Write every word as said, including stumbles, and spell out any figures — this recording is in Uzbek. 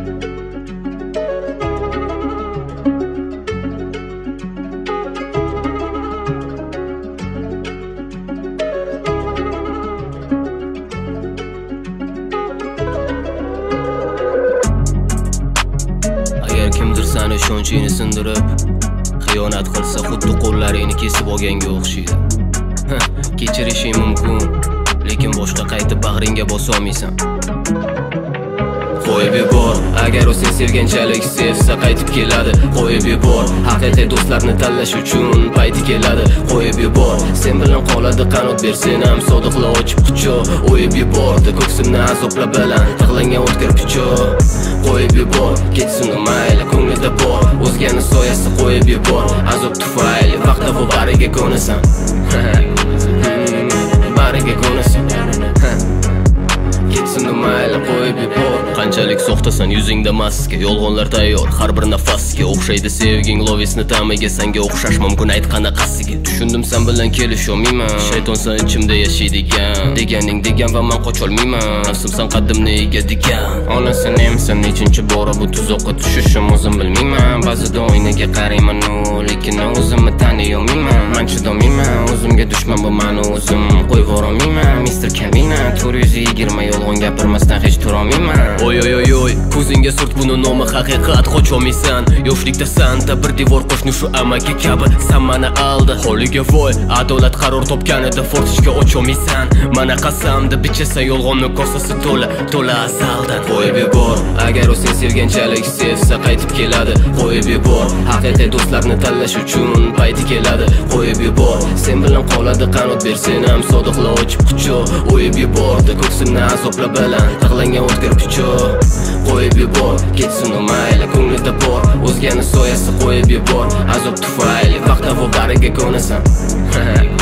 Agar kimdir seni ishonchingni sindirib, xiyonat qilsa xuddi qo'llaringni kesib olganga o'xshaydi. Kechirishing mumkin, lekin boshqa qaytib bag'ringga bosa olmaysan. Qo'yib yubor, agar u sen sevganchalik sevsa qaytib keladi. Qo'yib yubor, haqiqiy do'stlarni tanlash uchun payti keladi. Qo'yib yubor, sen bilan qoladi qanot bersen ham sodiqla ochib quchoq. O'yib yubordi ko'ksimni azoblar bilan tig'langan o'tkir pichoq. Qo'yib yubor, ketsin u mayli ko'nglida bor, o'zgani soyasi qo'yib yubor. Azob tufayli vaqtda bu bariga ko'nasan. Bariga ko'nasan. Ketsin u mayli qo'yib yubor. Qanchalik soxtasan yuzingda maska, yolg'onlar tayyor har bir nafasga. O'xshaydi sevging lovisni ta'miga, senga o'xshash mumkin ayt qanaqasiga. Tushundim sen bilan kelisholmayman, shaytonsan ichimda yashaydigan. Deganing degan va men qocholmayman, nafsim sen qaddimni egadigan. Onasan emsan nechinchi bora bu tuzoqqa tushishim o'zim bilmayman. Ba'zida oynaga qarayman lekin o'zimni taniy olmayman. Men chidolmayman, o'zimga dushman bu meni o'zim qo'yib yuborolmayman. mister Kavina to'rt yuz yigirma yolg'on gapirmasdan hech turolmayman. Oy oy oy oy, ko'zingga surt buni nomi haqiqat, qocholmaysan. Yoshlikda santa bir devor qo'shni shu amaki kabi sen meni aldi. Holiga voy, adolat qaror topganida fortishga ocholmaysan. Mana qasamda bichasan yolg'onni kosasi to'la, to'la azaldan. Qo'yib yubor, agar u sen sevganchalik sevsa qaytib keladi. Qo'yib yubor, haqiqiy do'stlarni tanlash uchun payti keladi. Qo'yib yubor, sen bilan qoladi qanot bersen ham sodiqla ochib quchoq. O'yib yubordi ko'ksimni azoblar bilan tig'langan o'tkir pichoq. Qo'yib yubor, ketsin u mayli ko'nglida bor, o'zgani soyasi qo'yib yubor. Azob tufayli vaqtda bu bariga ko'nasan.